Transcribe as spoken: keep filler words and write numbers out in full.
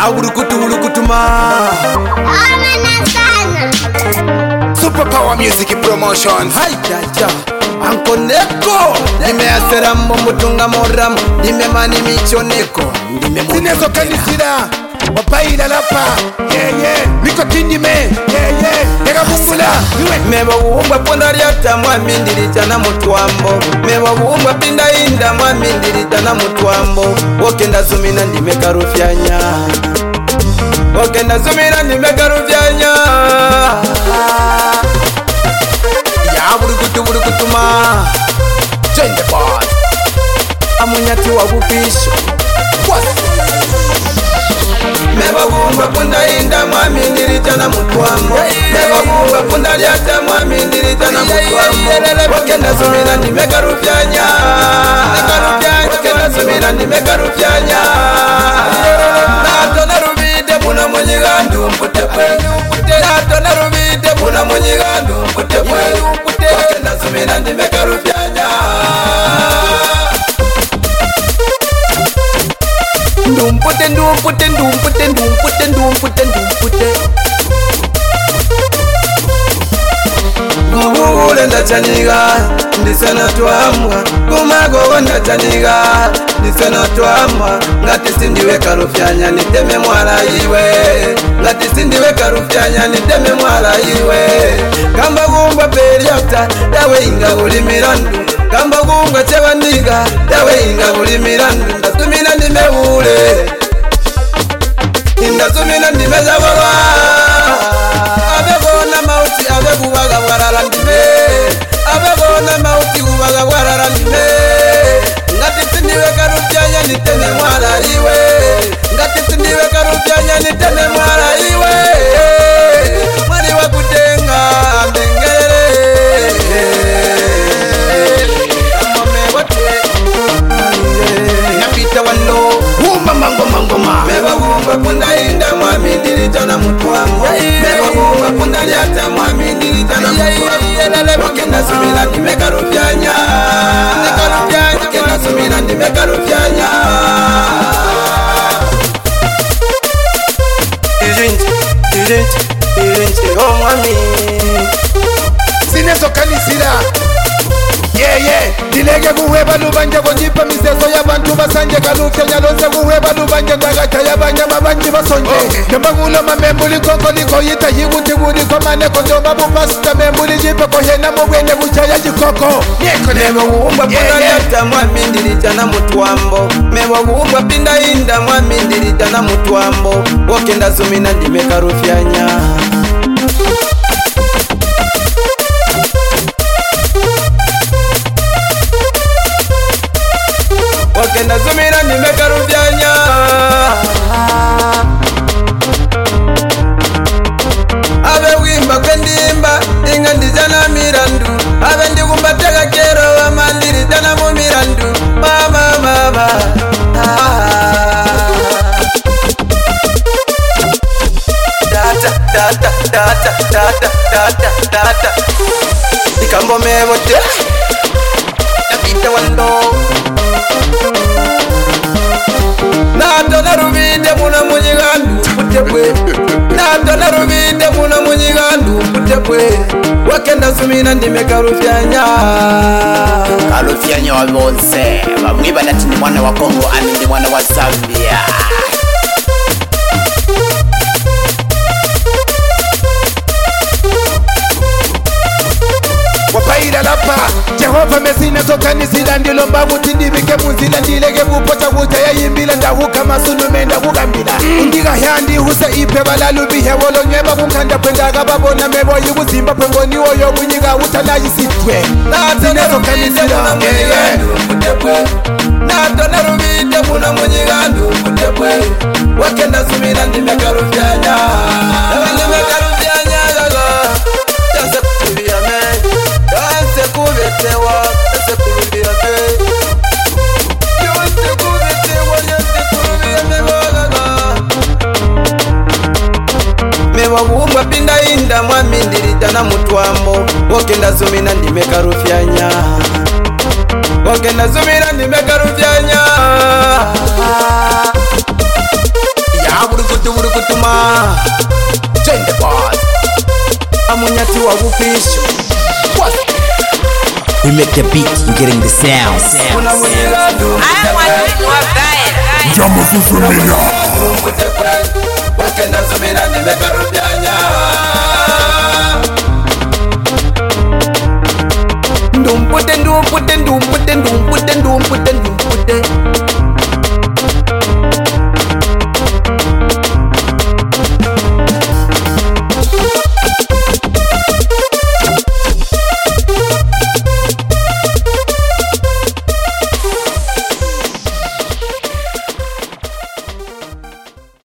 ya urukutu urukutuma Super Power Music Promotion. hai jaja Anko Neko nimeasera mumutunga moramu nimemani michoneko Sinezo kanisira wapaila lapa yeah yeah Miko tindime yeah yeah Nega bungula Meba uumba punda liata mwami ndilitana mutuambo Meba uumba pinda inda mwami ndilitana mutuambo Wokenda zumina ndimeka rufyanya Wokenda zumina ndimeka rufyanya Ya burukutu burukutuma Change the board. Amunyati wa bupisho Meba uumba punda inda mwami ndilitana mutuambo Meba uumba punda liata mwami ndilitana mutuambo Wokenda zumina ndimeka rufyanya Wokenda zumina ndimeka rufyanya Nato na rubide muna munyigandu mputepe Nato na rubide muna munyigandu mputepe Wokenda zumina ndimeka rufyanya Ndumpute ndumpute ndumpute ndumpute ndumpute ndumpute Guguule ndachaniga ndisana twamwa Gumagogo ndachaniga ndisana twamwa Ngati sindiwe karufyanya niteme mwala iwe Ngati sindiwe karufyanya niteme mwala iwe Kamba gumba periota dawe inga uli mirandu Kamba gumba chebandiga dawe inga uli mirandu Ndasumina nimeule Ndasumina nimezawarwa Abegona mauti abeguwaga warara ndime Abegona mauti guwaga warara ndime Ngati sindiwe karufyanya niteme mwala iwe Ngati sindiwe karufyanya niteme mwala iwe Mwari wa kutenga mbengere Amome wote Napita wano Wumba mango mango ma Meba wumba punda inda mwami ndilitana mutuambo Meba wumba punda liata mwami ndilitana mutuambo Wakenda sumila ndimeka rufyanya Wakenda sumila ndimeka rufyanya Irinti, irinti, irinti, oh mwami Sinezo kanisira yeah yeah Dilege guheba lubanja Gonjipa miseso ya bantu basanje Kalufya nyalose guheba lubanja Ndagata ya banya mabanji basonje Nembagula mamembuli koko liko yita Yiguti guliko maneko Ndoba bupasta membuli jipe Kohena mwene buchaya jikoko Meba wumba punda liata mwami ndilitana mutuambo Meba wumba pinda inda mwami ndilitana mutuambo Wokenda zumina ndimeka rufyanya Wakenda zumina ndimeka rufyanya Abe wimba kwendimba inga ndizana mirandu Abe ndikumbateka kero wama ndiritana mu mirandu Mama mama Data data data data data data Ikambo memote Napita wando Nato na rubide muna munyigandu mputepe Nato na rubide muna munyigandu mputepe Wakenda sumina ndimeka rufyanya Kalufyanya wa bonse Bamwiba nati ni mwana wa Kongo ani ni mwana wa Zambia Wapaila lapa Jehova mesina soka nisila Ndilo mbavu tindibike muzila Ndilege bupocha wuja ya yimbila Ndahuka masunu menda hugambila Ndiga hyandi husa ipe balalubihe Wolo nyeba kumkanda pendaga babona Mebo yigu zimba pengoni oyo Bunyiga utala yisitwe Nato na rubide muna munyigandu mputepe Nato na rubide muna munyigandu mputepe Wakenda sumina ndimeka rufyanya Ndimeka rufyanya gaga Tanse kutubia me Tanse kubetewa Tanse kurubia me Tanse kubetewa Tanse kurubia me gaga Meba wumba pinda inda mwami ndilitana mutuambo Wokenda zumina ndimeka rufyanya Wokenda zumina ndimeka rufyanya Ya burukutu Juma Join the boss. Amunyati wa bupisho. We make the beat, we getting the sound. Una munyiradu I want to abide. Jamu susumila Wakenda zumira nimekarudianya Ndumpute ndumpute ndumpute ndumpute ndumpute